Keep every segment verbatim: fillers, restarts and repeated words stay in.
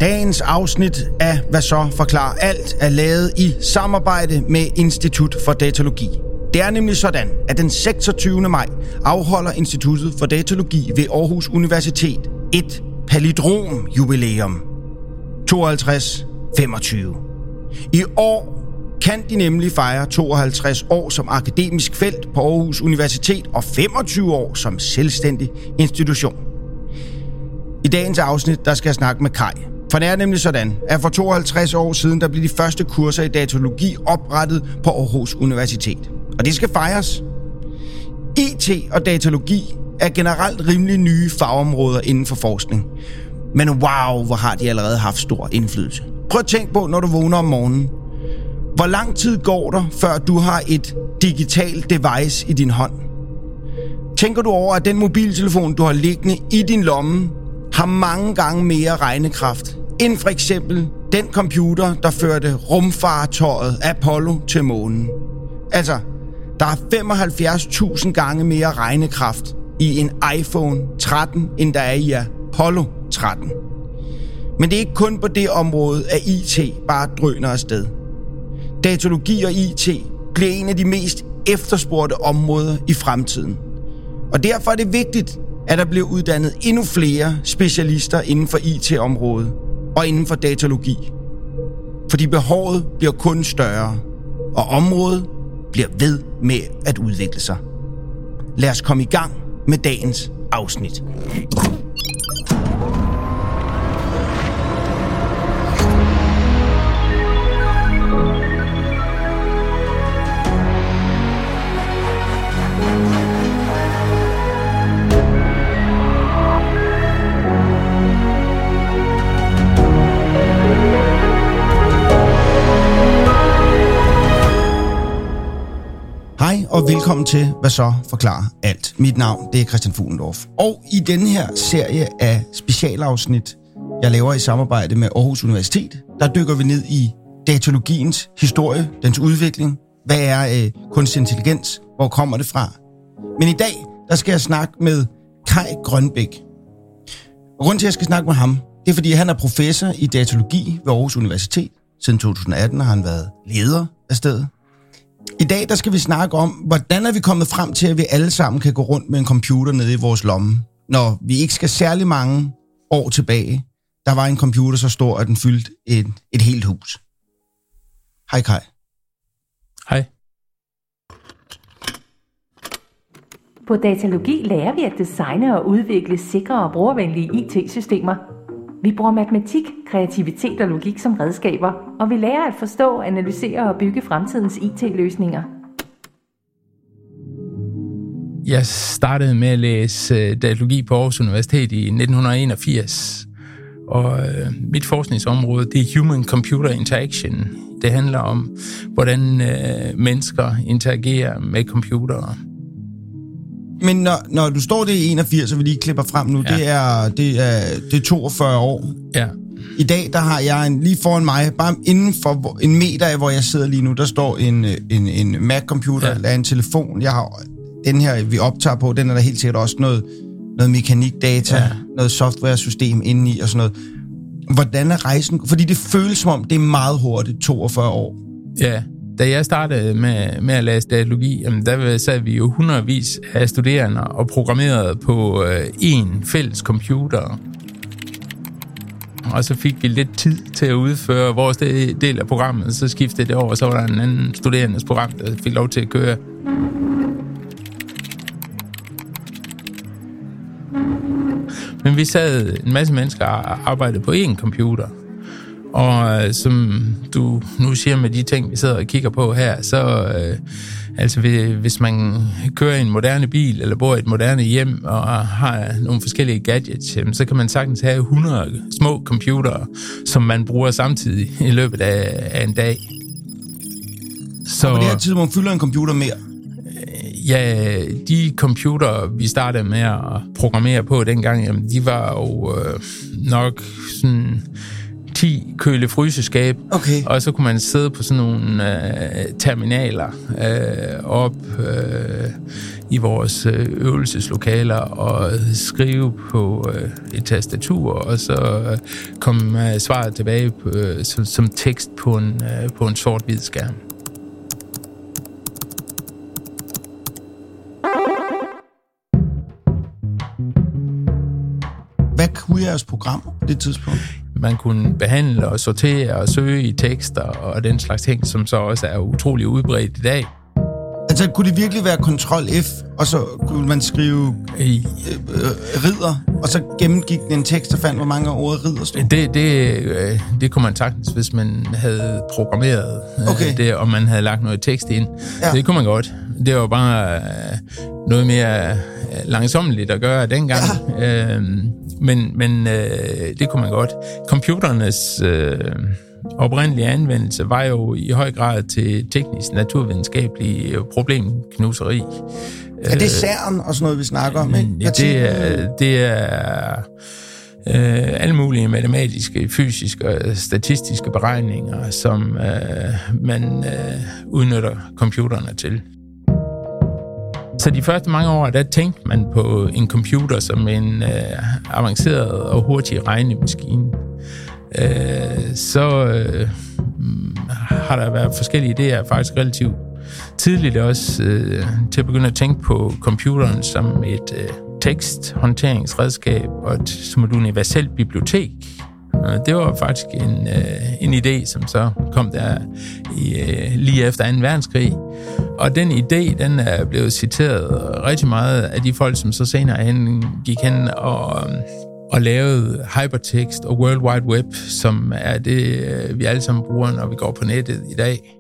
Dagens afsnit af Hvad så forklarer alt er lavet i samarbejde med Institut for Datalogi. Det er nemlig sådan, at den seksogtyvende maj afholder Instituttet for Datalogi ved Aarhus Universitet et palindromjubilæum. tooghalvtreds femogtyve. I år kan de nemlig fejre tooghalvtreds år som akademisk felt på Aarhus Universitet og femogtyve år som selvstændig institution. I dagens afsnit, der skal jeg snakke med Kai. For det er nemlig sådan, at for tooghalvtreds år siden, der blev de første kurser i datalogi oprettet på Aarhus Universitet. Og det skal fejres. I T og datalogi er generelt rimelig nye fagområder inden for forskning. Men wow, hvor har de allerede haft stor indflydelse. Prøv at tænke på, når du vågner om morgenen. Hvor lang tid går der, før du har et digitalt device i din hånd? Tænker du over, at den mobiltelefon, du har liggende i din lomme, har mange gange mere regnekraft end for eksempel den computer, der førte rumfartøjet Apollo til månen? Altså, der er femoghalvfjerds tusind gange mere regnekraft i en iPhone tretten, end der er i Apollo tretten. Men det er ikke kun på det område, at I T bare drøner afsted. Datalogi og I T bliver en af de mest efterspurgte områder i fremtiden. Og derfor er det vigtigt, at der bliver uddannet endnu flere specialister inden for I T-området og inden for datalogi. Fordi behovet bliver kun større, og området bliver ved med at udvikle sig. Lad os komme i gang med dagens afsnit. Hej og velkommen til Hvad så forklarer alt. Mit navn, det er Christian Fuglendorf. Og i denne her serie af specialafsnit, jeg laver i samarbejde med Aarhus Universitet, der dykker vi ned i datalogiens historie, dens udvikling. Hvad er øh, kunstig intelligens? Hvor kommer det fra? Men i dag, der skal jeg snakke med Kai Grønbæk. Og grunden til, at jeg skal snakke med ham, det er, fordi han er professor i datalogi ved Aarhus Universitet. Siden to tusind atten har han været leder af stedet. I dag der skal vi snakke om, hvordan er vi kommet frem til, at vi alle sammen kan gå rundt med en computer nede i vores lomme, når vi ikke skal særlig mange år tilbage. Der var en computer så stor, at den fyldte et, et helt hus. Hej Kai. Hej. På datalogi lærer vi at designe og udvikle sikre og brugervenlige I T-systemer. Vi bruger matematik, kreativitet og logik som redskaber, og vi lærer at forstå, analysere og bygge fremtidens I T-løsninger. Jeg startede med at læse datalogi på Aarhus Universitet i nitten enogfirs, og øh, mit forskningsområde, det er Human-Computer Interaction. Det handler om, hvordan øh, mennesker interagerer med computere. Men når, når du står det i enogfirs, og vi lige klipper frem nu, ja. det, er, det, er, det er toogfyrre år. Ja. I dag, der har jeg en, lige foran mig, bare inden for en meter af, hvor jeg sidder lige nu, der står en, en, en Mac-computer, ja. eller en telefon. Jeg har den her, vi optager på, den er der helt sikkert også noget, noget mekanikdata, ja. noget software-system indeni og sådan noget. Hvordan er rejsen? Fordi det føles som om, det er meget hurtigt, toogfyrre år. Ja. Da jeg startede med, med at læse datalogi, jamen der sad vi jo hundredvis af studerende og programmerede på øh, en fælles computer. Og så fik vi lidt tid til at udføre vores del af programmet, så skiftede det over, og så var der en anden studerendes program, der fik lov til at køre. Men vi sad en masse mennesker og arbejdede på én computer. Og øh, som du nu siger med de ting, vi sidder og kigger på her, så øh, altså hvis man kører i en moderne bil, eller bor i et moderne hjem, og har nogle forskellige gadgets, jamen, så kan man sagtens have hundrede små computere, som man bruger samtidig i løbet af, af en dag. Så og på det her tidspunkt fylder en computer mere? Ja, de computere, vi startede med at programmere på dengang, jamen, de var jo øh, nok sådan ti køle-fryseskab, okay. og så kunne man sidde på sådan nogle øh, terminaler øh, op øh, i vores øh, øvelseslokaler og skrive på øh, et tastatur, og så øh, kom øh, svaret tilbage på, øh, som, som tekst på en, øh, på en sort-hvid skærm. Hvad kunne jeres program på det tidspunkt? Man kunne behandle og sortere og søge i tekster og den slags ting, som så også er utrolig udbredt i dag. Altså, kunne det virkelig være Ctrl F, og så kunne man skrive I, øh, ridder, og så gennemgik den en tekst og fandt, hvor mange ordet ridder stod? Det, det, øh, det kunne man sagtens, hvis man havde programmeret okay. øh, det, og man havde lagt noget tekst ind. Ja. Det kunne man godt. Det var bare øh, noget mere langsommeligt at gøre dengang. Ja. Øh, men men øh, det kunne man godt. Computernes øh, oprindelige anvendelse var jo i høj grad til teknisk, naturvidenskabelig problemknuseri. Er det CERN og sådan noget, vi snakker om? Ikke? Ja, det er, det er øh, alle mulige matematiske, fysiske og statistiske beregninger, som øh, man øh, udnytter computerne til. Så de første mange år, der tænkte man på en computer som en øh, avanceret og hurtig regnemaskine. Øh, så øh, har der været forskellige idéer, faktisk relativt tidligt også, øh, til at begynde at tænke på computeren som et øh, teksthåndteringsredskab og et, som et universelt bibliotek. Det var faktisk en, øh, en idé, som så kom der i, øh, lige efter anden verdenskrig. Og den idé, den er blevet citeret rigtig meget af de folk, som så senere hen gik hen og, og lavede hypertext og World Wide Web, som er det, vi alle sammen bruger, når vi går på nettet i dag.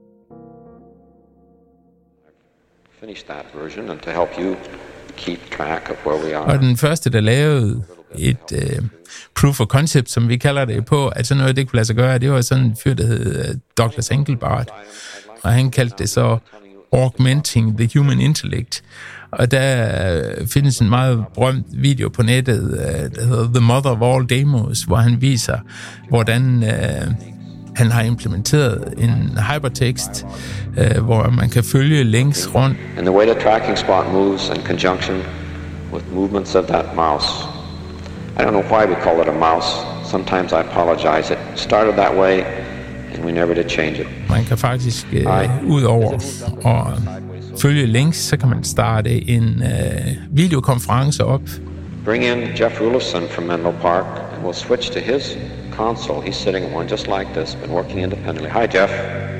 Og den første, der lavede et uh, proof of concept, som vi kalder det på, at sådan noget, det kunne lade sig gøre, det var sådan en fyr, der hed Douglas Engelbart, og han kaldte det så Augmenting the Human Intellect. Og der findes en meget berømt video på nettet, der hedder The Mother of All Demos, hvor han viser, hvordan uh, han har implementeret en hypertext, uh, hvor man kan følge links rundt. And the way the tracking spot moves in conjunction with movements of that mouse. I don't know why we call it a mouse. Sometimes I apologize. It started that way, and we never did change it. Man kan faktisk uh, ud over og følge links, så kan man starte en uh, videokonference op. Bring in Jeff Rulifson from Menlo Park, and we'll switch to his console. He's sitting at one just like this, been working independently. Hi, Jeff.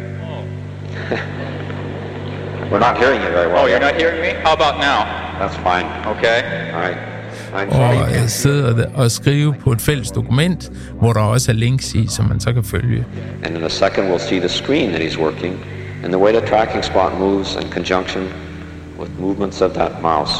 We're not hearing you very well. Oh, you're not hearing me? How about now? That's fine. Okay. All right. Og sidde og skrive på et fælles dokument, hvor der også er links i, som man så kan følge. And in a second we'll see the screen that he's working, and the way the tracking spot moves in conjunction with movements of that mouse.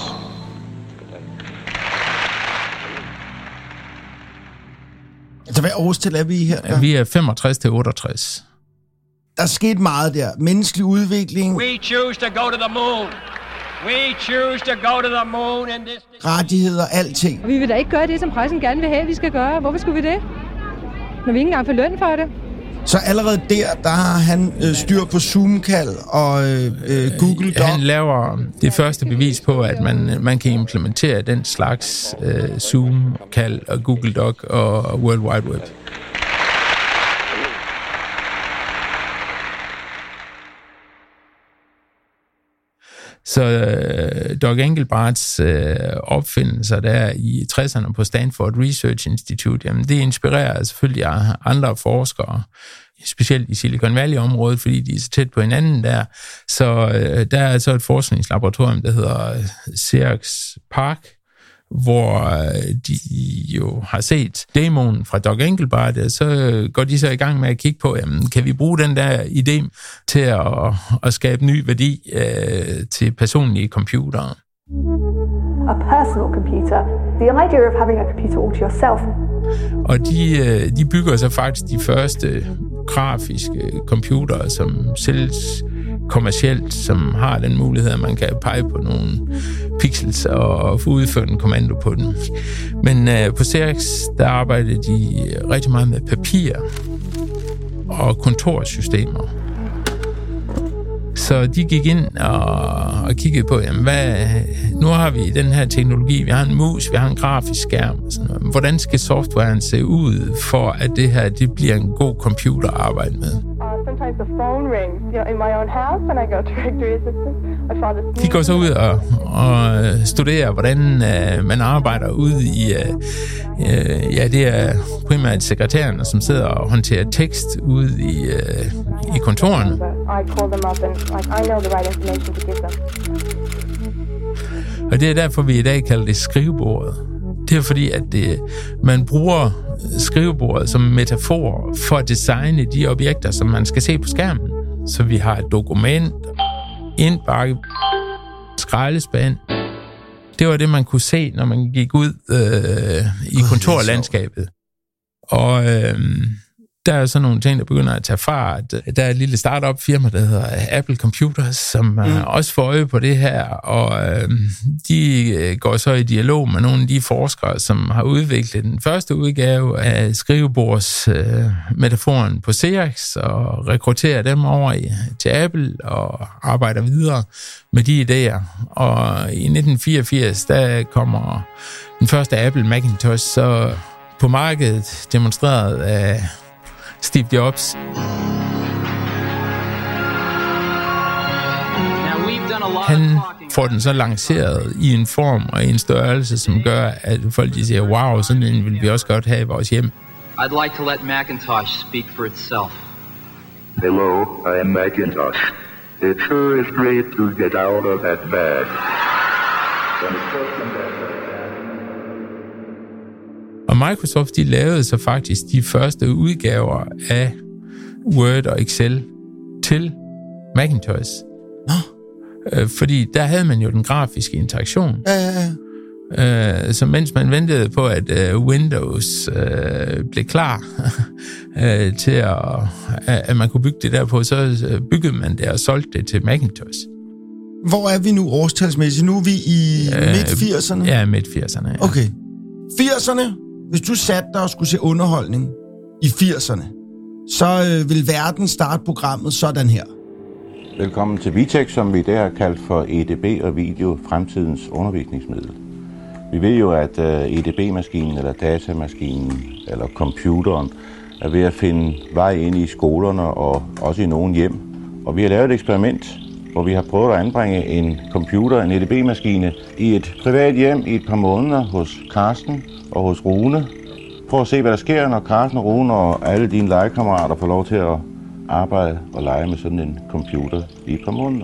Altså, hvad årstal er vi i her? Ja, vi er femogtres til otteogtres. Der er sket meget der. Menneskelig udvikling. We choose to go to the moon. We choose to go to the moon in this... Rettigheder, alting. Vi vil da ikke gøre det, som pressen gerne vil have, vi skal gøre. Hvorfor skulle vi det? Når vi ikke engang får løn for det. Så allerede der, der har han øh, styr på Zoom-kald og øh, Google Doc. Han laver det første bevis på, at man, man kan implementere den slags øh, Zoom-kald og Google Doc og World Wide Web. Så øh, Doug Engelbarts øh, opfindelser der i tresserne på Stanford Research Institute, jamen det inspirerer selvfølgelig andre forskere, specielt i Silicon Valley-området, fordi de er så tæt på hinanden der. Så øh, der er så et forskningslaboratorium, der hedder Xerox PARC, hvor de jo har set demoen fra Doug Engelbart, så går de så i gang med at kigge på, jamen, kan vi bruge den der idé til at, at skabe ny værdi øh, til personlige computere. A personal computer, the idea of having a computer all to yourself. Og de, de bygger så faktisk de første grafiske computere, som sælges kommercielt, som har den mulighed, at man kan pege på nogle pixels og få udført en kommando på den. Men øh, på Xerox, der arbejdede de rigtig meget med papir og kontorsystemer. Så de gik ind og, og kiggede på, jamen hvad, nu har vi den her teknologi, vi har en mus, vi har en grafisk skærm og sådan noget. Hvordan skal softwaren se ud, for at det her det bliver en god computer at arbejde med? De går så ud og, og studerer, hvordan uh, man arbejder ude i, uh, uh, ja, det er primært sekretærerne, som sidder og håndterer tekst ude i, uh, i kontorerne. Og det er derfor, vi i dag kalder det skrivebordet. Det er fordi, at det, man bruger skrivebordet som metafor for at designe de objekter, som man skal se på skærmen. Så vi har et dokument, indbakke, skraldespand. Det var det, man kunne se, når man gik ud øh, i kontorlandskabet. Og øh, der er så nogle ting, der begynder at tage fart. Der er et lille startup-firma, der hedder Apple Computers, som mm. også får øje på det her, og øh, de går så i dialog med nogle af de forskere, som har udviklet den første udgave af skrivebordsmetaforen øh, på Xerox, og rekrutterer dem over i, til Apple og arbejder videre med de idéer. Og i nitten fireogfirs, der kommer den første Apple Macintosh så på markedet, demonstreret af Steve Jobs. Han får den så lanceret i en form og en størrelse, som gør, at folk de siger, wow, sådan en vil vi også godt have i vores hjem. I'd like to let Macintosh speak for itself. Hello, I am Macintosh. It sure is great to get out of that bag. Og Microsoft, de lavede så faktisk de første udgaver af Word og Excel til Macintosh. Nå. Øh, fordi der havde man jo den grafiske interaktion. Ja, ja, ja. Øh, så mens man ventede på, at øh, Windows øh, blev klar øh, til, at, at man kunne bygge det der på, så byggede man det og solgte det til Macintosh. Hvor er vi nu årstalsmæssigt? Nu er vi i øh, midt firserne? Ja, midt firserne, ja. Okay. firserne? Hvis du satte dig og skulle se underholdning i firserne, så øh, vil verden starte programmet sådan her. Velkommen til Vitex, som vi der har kaldt for E D B og video, fremtidens undervisningsmiddel. Vi ved jo, at øh, E D B-maskinen eller datamaskinen eller computeren er ved at finde vej ind i skolerne og også i nogle hjem. Og vi har lavet et eksperiment, hvor vi har prøvet at anbringe en computer, en E D B-maskine, i et privat hjem i et par måneder hos Carsten og hos Rune. Prøv at se, hvad der sker, når Carsten og Rune og alle dine legekammerater får lov til at arbejde og lege med sådan en computer i et par måneder.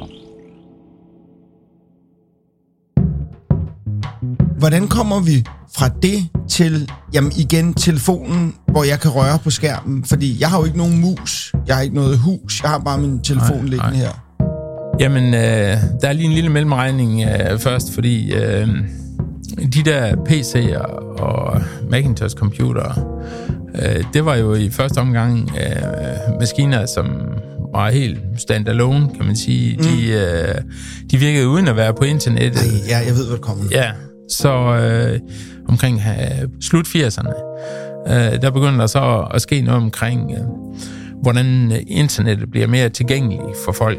Hvordan kommer vi fra det til, jamen igen, telefonen, hvor jeg kan røre på skærmen? Fordi jeg har jo ikke nogen mus, jeg har ikke noget hus, jeg har bare min telefon nej, liggende nej. her. Jamen, øh, der er lige en lille mellemregning øh, først, fordi øh, de der P C'er og Macintosh-computere, øh, det var jo i første omgang øh, maskiner, som var helt standalone, kan man sige. Mm. De, øh, de virkede uden at være på internettet. Ej, ja, jeg ved, hvad det kommer. Ja, så øh, omkring øh, slut firserne, øh, der begyndte der så at ske noget omkring, øh, hvordan internettet bliver mere tilgængeligt for folk.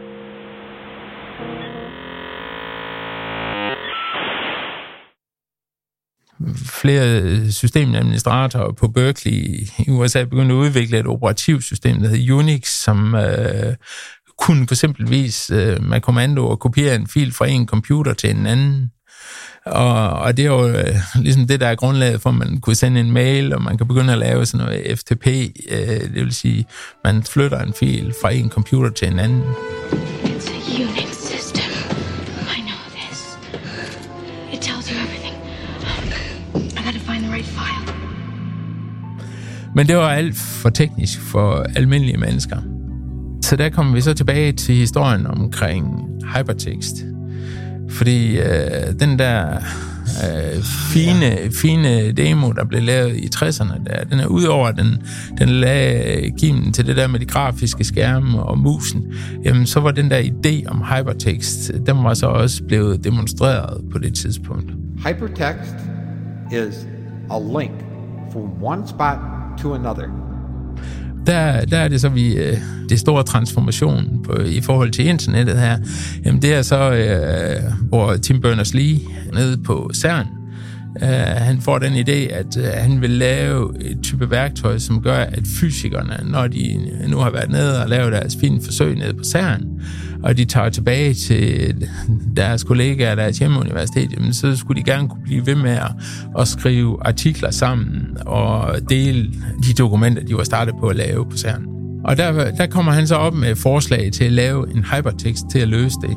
Flere systemadministratorer på Berkeley i U S A begyndte at udvikle et operativsystem, der hedder Unix, som øh, kunne for eksempelvis øh, med kommandoer kopiere en fil fra en computer til en anden. Og, og det er jo øh, ligesom det, der er grundlaget for, at man kunne sende en mail, og man kan begynde at lave sådan noget F T P, øh, det vil sige, man flytter en fil fra en computer til en anden. It's a Unix system. I know this. It tells you everything. I gotta find the right file. Men det var alt for teknisk for almindelige mennesker. Så der kommer vi så tilbage til historien omkring hypertext. Fordi øh, den der øh, fine, ja. fine demo, der blev lavet i tresserne. Der. Den er udover, den, den lagde kimen til det der med de grafiske skærme og musen. Jamen, så var den der idé om hypertext, den var så også blevet demonstreret på det tidspunkt. Hypertext is a link from one spot to another. Der, der er det så, vi øh, det store transformation på, i forhold til internettet her. Jamen, det er så, øh, hvor Tim Berners-Lee nede på CERN, øh, han får den idé, at øh, han vil lave et type værktøj, som gør, at fysikerne, når de nu har været nede og lavet deres fine forsøg nede på CERN, og de tager tilbage til deres kollegaer, deres hjemmeuniversitet, jamen, så skulle de gerne kunne blive ved med at, at skrive artikler sammen og dele de dokumenter, de var startet på at lave på CERN. Og der, der kommer han så op med forslag til at lave en hypertext til at løse det.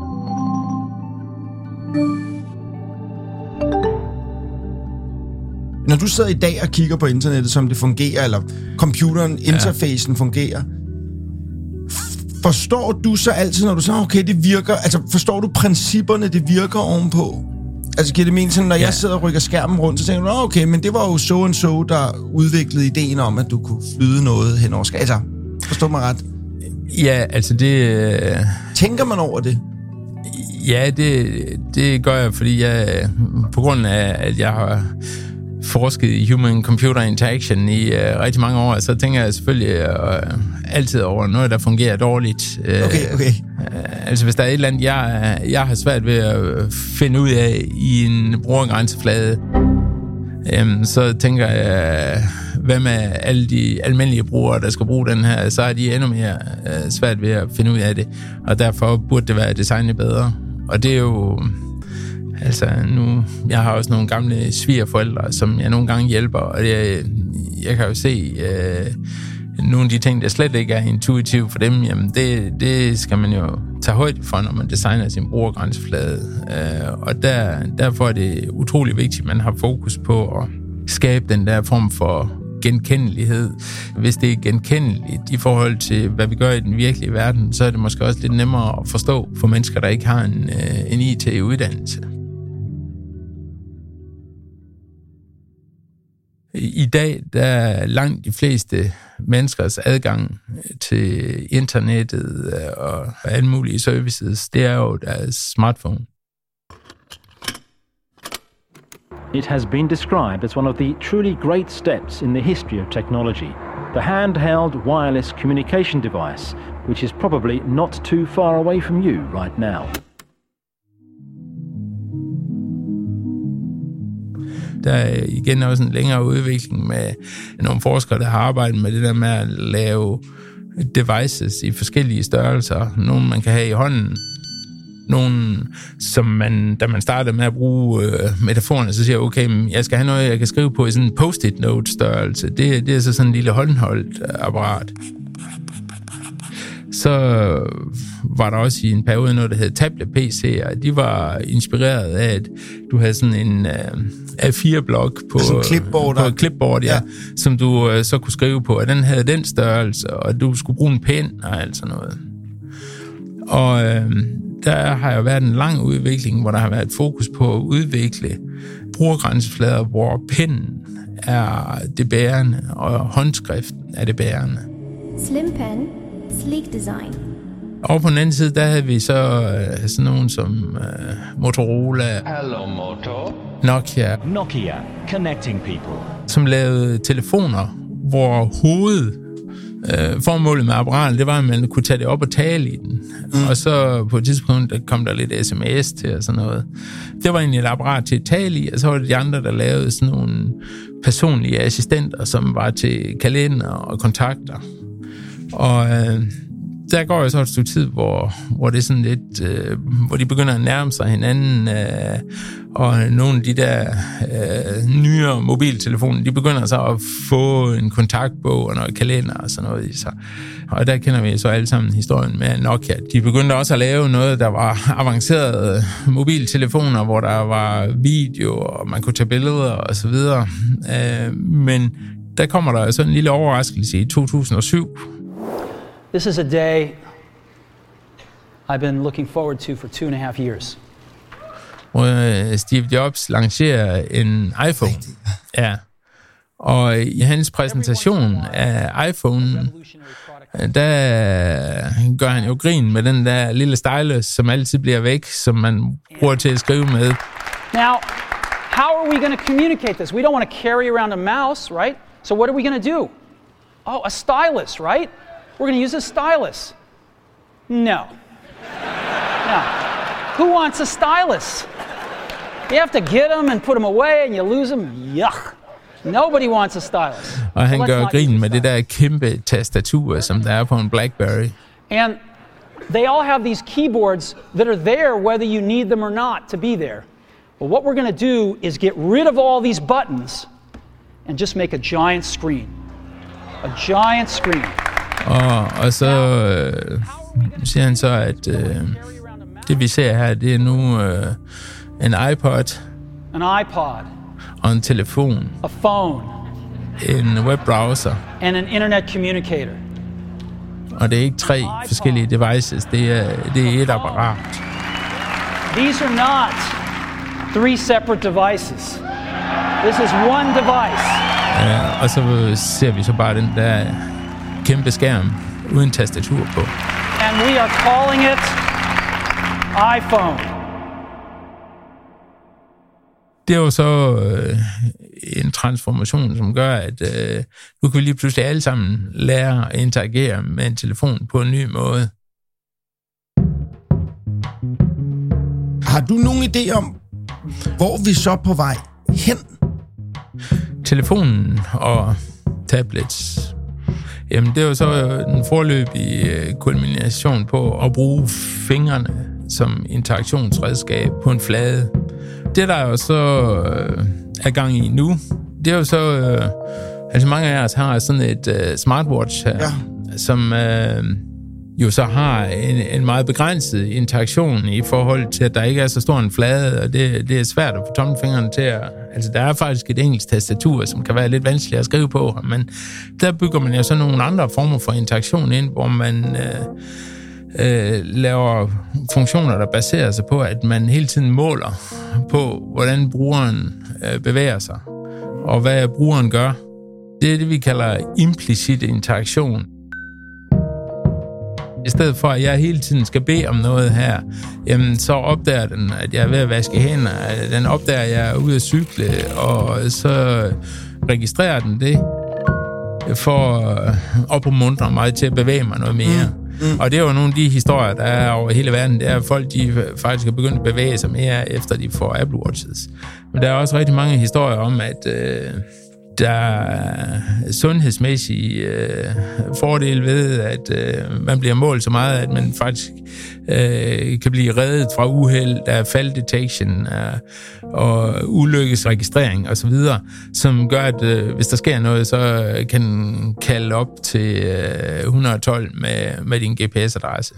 Når du sidder i dag og kigger på internettet, som det fungerer, eller computeren, interfacen ja. fungerer, forstår du så altid, når du siger, okay, det virker, altså forstår du principperne, det virker ovenpå? Altså giver det mening sådan, når ja. jeg sidder og rykker skærmen rundt, så tænker du, okay, men det var jo so and so, der udviklede ideen om, at du kunne flyde noget hen over skærmen. Altså, forstår mig ret? Ja, altså det... Tænker man over det? Ja, det, det gør jeg, fordi jeg, på grund af, at jeg har forsket i human-computer interaction i uh, rigtig mange år, så tænker jeg selvfølgelig uh, altid over noget, der fungerer dårligt. Uh, okay, okay. Uh, altså, hvis der er et eller andet, jeg, jeg har svært ved at finde ud af i en brugergrænseflade, um, så tænker jeg, hvad med alle de almindelige brugere, der skal bruge den her, så er de endnu mere uh, svært ved at finde ud af det, og derfor burde det være designet bedre. Og det er jo... Altså nu, jeg har også nogle gamle svigerforældre, som jeg nogle gange hjælper, og jeg, jeg kan jo se øh, nogle af de ting, der slet ikke er intuitive for dem, jamen det, det skal man jo tage højde for, når man designer sin brugergrænseflade. Øh, og der, derfor er det utrolig vigtigt, at man har fokus på at skabe den der form for genkendelighed. Hvis det er genkendeligt i forhold til, hvad vi gør i den virkelige verden, så er det måske også lidt nemmere at forstå for mennesker, der ikke har en, en I T-uddannelse. I dag, der er langt de fleste menneskers adgang til internettet og alle mulige services, det er jo deres smartphone. It has been described as one of the truly great steps in the history of technology. The handheld wireless communication device, which is probably not too far away from you right now. Der er igen også en længere udvikling med nogle forskere, der har arbejdet med det der med at lave devices i forskellige størrelser. Nogle, man kan have i hånden. Nogle, som man, da man startede med at bruge øh, metaforerne, så siger jeg, okay, jeg skal have noget, jeg kan skrive på i sådan en post-it note størrelse. Det, det er så sådan en lille håndholdt apparat. Så var der også i en periode noget, der hed tablet-P C'er. De var inspireret af, at du havde sådan en uh, A fire blok på, clipboard, på et clipboard, ja, ja. Som du uh, så kunne skrive på, og den havde den størrelse, og du skulle bruge en pen og alt sådan noget. Og uh, der har jo været en lang udvikling, hvor der har været fokus på at udvikle brugergrænseflader, hvor pennen er det bærende, og håndskriften er det bærende. Slim pen, sleek design. Og på den anden side, der havde vi så uh, sådan nogen som uh, Motorola. Hello, Moto. Nokia. Nokia, connecting people. Som lavede telefoner, hvor hovedet, uh, formålet med apparatet, det var, at man kunne tage det op og tale i den. Mm. Og så på et tidspunkt, der kom der lidt sms til og sådan noget. Det var egentlig et apparat til at tale i, og så var det de andre, der lavede sådan nogle personlige assistenter, som var til kalender og kontakter. Og uh, der går jo så et stykke tid, hvor, hvor det er sådan lidt, øh, hvor de begynder at nærme sig hinanden, øh, og nogle af de der øh, nyere mobiltelefoner, de begynder så at få en kontaktbog og noget kalender og sådan noget i sig. Og der kender vi så alle sammen historien med Nokia. De begyndte også at lave noget, der var avancerede mobiltelefoner, hvor der var video, og man kunne tage billeder og så videre. Øh, men der kommer der så en lille overraskelse i to tusind og syv. This is a day I've been looking forward to for two and a half years. hvor Steve Jobs lancerer en iPhone. Ja. Og i hans præsentation af iPhone, der gør han jo grin med den der lille stylus, som altid bliver væk, som man bruger til at skrive med. Now, how are we going to communicate this? We don't want to carry around a mouse, right? So what are we going to do? Oh, a stylus, right? We're going to use a stylus. No. No. Who wants a stylus? You have to get them and put them away, and you lose them. Yuck. Nobody wants a stylus. Og han gør grin med det der kæmpe tastatur, som der er på en BlackBerry. And they all have these keyboards that are there whether you need them or not to be there. But what we're going to do is get rid of all these buttons and just make a giant screen. A giant screen. Og, og så øh, siger han så, at øh, det vi ser her, det er nu øh, en iPod. An iPod. Og en telefon. A phone. En webbrowser. And an internet communicator. Og det er ikke tre forskellige devices, det er, det er et apparat. These are not three separate devices. This is one device. Ja, og så ser vi så bare den der kæmpe skærm uden tastatur på. And we are calling it iPhone. Det er jo så øh, en transformation, som gør, at øh, nu kan vi lige pludselig alle sammen lære at interagere med en telefon på en ny måde. Har du nogen idé om, hvor vi så er på vej hen? Telefonen og tablets, jamen det er jo så den foreløbige kulmination på at bruge fingrene som interaktionsredskab på en flade. Det, der jo så øh, er gang i nu, det er jo så... Øh, altså mange af os har sådan et øh, smartwatch her, ja. som øh, jo så har en, en meget begrænset interaktion i forhold til, at der ikke er så stor en flade, og det, det er svært at få tommelfingrene til at... Altså, der er faktisk et engelsk tastatur, som kan være lidt vanskeligt at skrive på, men der bygger man jo så nogle andre former for interaktion ind, hvor man... Øh, Øh, laver funktioner, der baserer sig på, at man hele tiden måler på, hvordan brugeren øh, bevæger sig, og hvad brugeren gør. Det er det, vi kalder implicit interaktion. I stedet for, at jeg hele tiden skal bede om noget her, jamen, så opdager den, at jeg er ved at vaske hænder. Den opdager, at jeg er ude at cykle, og så registrerer den det for at opmuntre mig til at bevæge mig noget mere. Mm. Og det er jo nogle af de historier, der er over hele verden. Det er, at folk de faktisk er begyndt at bevæge sig mere, efter de får Apple Watches. Men der er også rigtig mange historier om, at øh, der er sundhedsmæssige øh, fordele ved, at øh, man bliver målt så meget, at man faktisk øh, kan blive reddet fra uheld, der er fall detection øh, og ulykkesregistrering osv., som gør, at øh, hvis der sker noget, så kan den kalde op til øh, et et to med, med din G P S-adresse.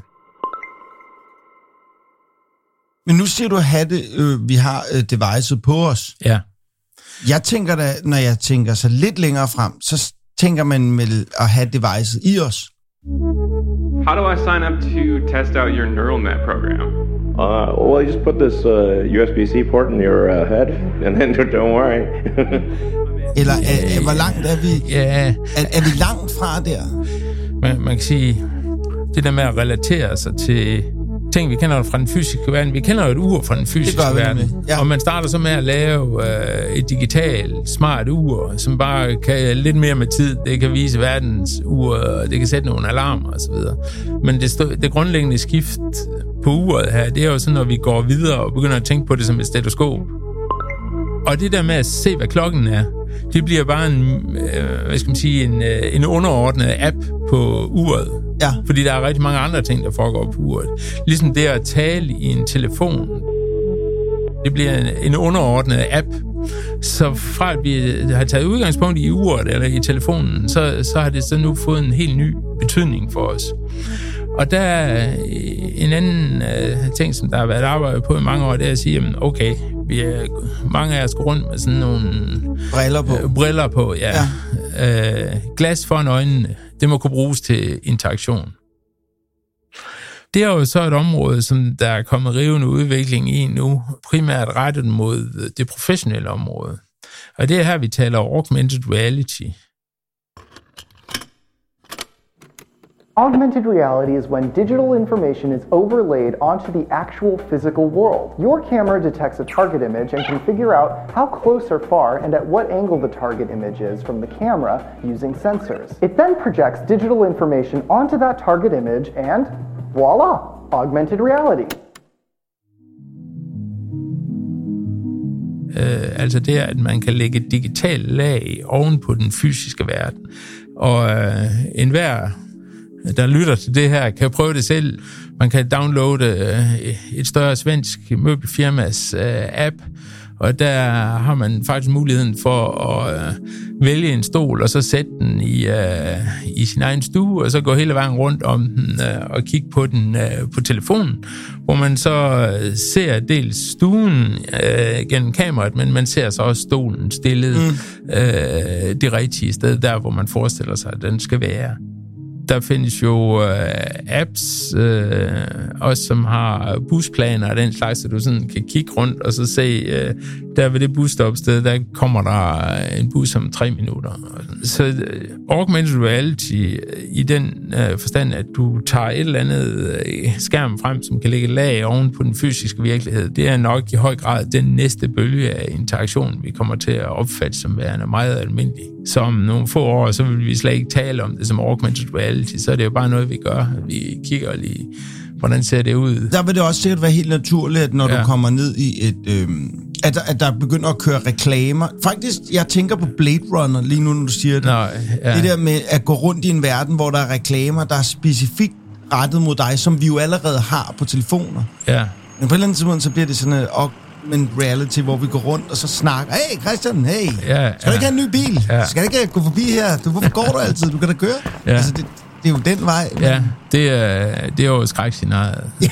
Men nu siger du, at øh, vi har øh, devicet på os. Ja. Jeg tænker da, når jeg tænker så lidt længere frem, så tænker man vel at have devicet i os. How do I sign up to test out your neural net program? Uh, well, you just put this uh, U S B C port in your uh, head, and then don't worry. Eller er, er, hvor langt er vi? Ja. Er, er vi langt fra der? Man, man kan sige, det der med at relatere sig til ting, vi kender fra den fysiske verden. Vi kender jo et ur fra den fysiske verden. Ja. Og man starter så med at lave øh, et digitalt, smart ur, som bare kan lidt mere med tid. Det kan vise verdens ur, og det kan sætte nogle alarmer osv. Men det, stå, det grundlæggende skift på uret her, det er jo sådan, når vi går videre og begynder at tænke på det som et stetoskop. Og det der med at se, hvad klokken er, det bliver bare en, øh, hvad skal man sige, en, øh, en underordnet app på uret. Ja. Fordi der er rigtig mange andre ting, der foregår på uret. Ligesom det at tale i en telefon. Det bliver en, en underordnet app. Så fra at vi har taget udgangspunkt i uret eller i telefonen, så, så har det så nu fået en helt ny betydning for os. Og der er en anden øh, ting, som der har været arbejdet på i mange år, det er at sige, jamen, okay, vi er, mange af os går rundt med sådan nogle briller på. Øh, briller på, ja. ja. Øh, glas foran øjnene, det må kunne bruges til interaktion. det er jo så et område, som der er kommet rivende udvikling i nu, primært rettet mod det professionelle område. Og det er her, vi taler augmented reality. Augmented reality is when digital information is overlaid onto the actual physical world. Your camera detects a target image and can figure out how close or far and at what angle the target image is from the camera using sensors. It then projects digital information onto that target image and voila, augmented reality. Uh, altså det er, at man kan lægge et digitalt lag oven på den fysiske verden. Og uh, enhver der lytter til det her, kan prøve det selv. Man kan downloade et større svensk møbelfirmas app, og der har man faktisk muligheden for at vælge en stol, og så sætte den i, i sin egen stue, og så gå hele vejen rundt om den og kigge på den på telefonen, hvor man så ser dels stuen gennem kameraet, men man ser så også stolen stillet mm. det rigtige sted, der hvor man forestiller sig, at den skal være. Der findes jo øh, apps, øh, også som har busplaner og den slags, så du sådan kan kigge rundt og så se, øh, der ved det busstopsted, der kommer der en bus om tre minutter. Så øh, augmented reality i den øh, forstand, at du tager et eller andet øh, skærm frem, som kan lægge lag oven på den fysiske virkelighed, det er nok i høj grad den næste bølge af interaktion, vi kommer til at opfatte som værende meget almindelig. Så om nogle få år, så vil vi slet ikke tale om det som augmented reality, så er det jo bare noget, vi gør. Vi kigger lige, hvordan ser det ud. Der vil det også sikkert være helt naturligt, at når ja. du kommer ned i et... Øh, at, at der begynder at køre reklamer. Faktisk, jeg tænker på Blade Runner lige nu, når du siger det. Nå, ja. Det der med at gå rundt i en verden, hvor der er reklamer, der er specifikt rettet mod dig, som vi jo allerede har på telefoner. Ja. Men på et eller andet tidspunkt, så bliver det sådan en augmented reality, hvor vi går rundt og så snakker. Hey Christian, hey, ja, skal du ikke have en ny bil? Ja. Skal du ikke gå forbi her? Du, hvorfor går du altid? Du kan da køre. Ja. Altså, det, det er jo den vej. Men... Ja, det er, det er jo skrækscenariet. Ja.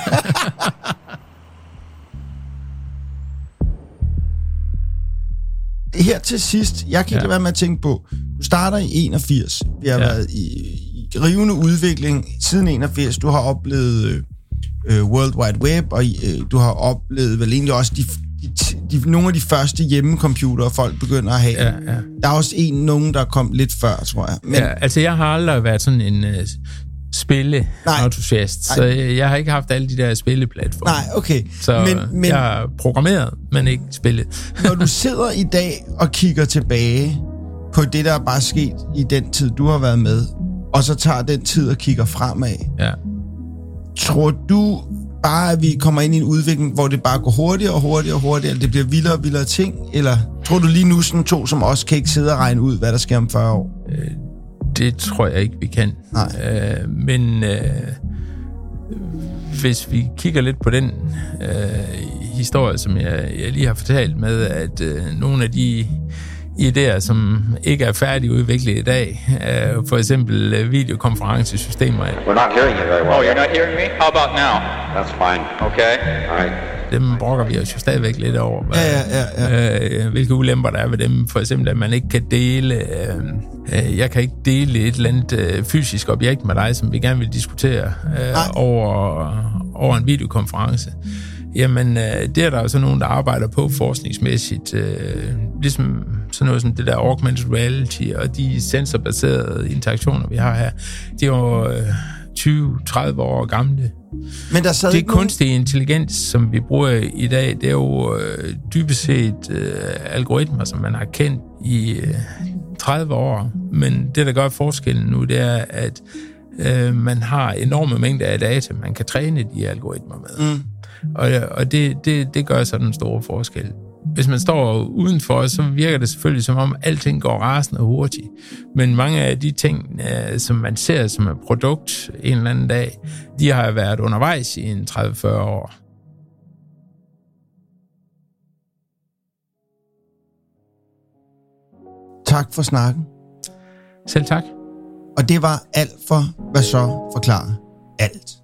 Her til sidst, jeg kan ikke ja. lade være med at tænke på, du starter i enogfirs. Vi har ja. været i, i rivende udvikling siden enogfirs. Du har oplevet øh, World Wide Web, og øh, du har oplevet vel egentlig også de, de, de, nogle af de første hjemmecomputere, folk begynder at have. Ja, ja. Der er også en, nogen, der kom lidt før, tror jeg. Men, ja, altså jeg har aldrig været sådan en... Øh, spille-entusiast, så jeg, jeg har ikke haft alle de der spilleplatforme. Nej, okay. Så men, men, jeg har programmeret, men ikke spillet. Når du sidder i dag og kigger tilbage på det, der er bare sket i den tid, du har været med, og så tager den tid og kigger fremad, ja. tror du bare, at vi kommer ind i en udvikling, hvor det bare går hurtigere og hurtigere og hurtigere, eller det bliver vildere og vildere ting, eller tror du lige nu sådan to, som også kan ikke sidde og regne ud, hvad der sker om fyrre år? Øh, Det tror jeg ikke, vi kan. Øh, men øh, hvis vi kigger lidt på den øh, historie, som jeg, jeg lige har fortalt med, at øh, nogle af de idéer, som ikke er færdigudviklet i dag, øh, for eksempel videokonferencesystemer. We're not hearing you very well. Oh, you're not hearing me? How about now? That's fine. Okay. All right. Dem brokker vi os jo stadigvæk lidt over, hvad, ja, ja, ja. Øh, hvilke ulemper der er ved dem. For eksempel, at man ikke kan dele... Øh, jeg kan ikke dele et eller andet øh, fysisk objekt med dig, som vi gerne vil diskutere øh, over, over en videokonference. Jamen, øh, det er der jo så nogen, der arbejder på forskningsmæssigt. Øh, ligesom sådan noget som det der augmented reality og de sensorbaserede interaktioner, vi har her. Det er jo øh, tyve til tredive år gamle. Men der sad det kunstige nogen... intelligens, som vi bruger i dag, det er jo øh, dybest set øh, algoritmer, som man har kendt i øh, tredive år. Men det, der gør forskellen nu, det er, at øh, man har enorme mængder af data, man kan træne de algoritmer med. Mm. Og, og det, det, det gør så den store forskel. Hvis man står udenfor, så virker det selvfølgelig som om, alting går rasende og hurtigt. Men mange af de ting, som man ser som et produkt en eller anden dag, de har været undervejs i en tredive til fyrre år. Tak for snakken. Selv tak. Og det var alt for Hvad så forklarer alt.